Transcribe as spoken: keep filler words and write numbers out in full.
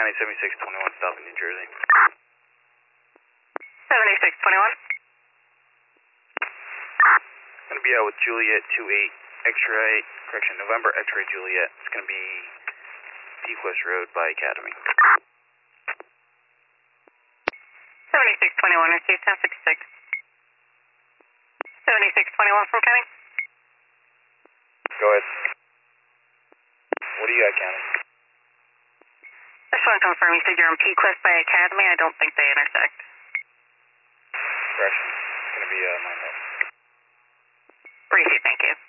County seventy-six twenty-one, stopping New Jersey. seventy-six twenty-one. Gonna be out with Juliet two eight, X-ray, correction, November X-ray Juliet. It's gonna be Peak West Road by Academy. seventy-six twenty-one, receive ten sixty-six. seventy-six twenty-one from County. Go ahead. What do you got, County? I just want to confirm, you said you're on Peak West by Academy. I don't think they intersect. Correction. It's gonna be uh, mine. Appreciate it, thank you.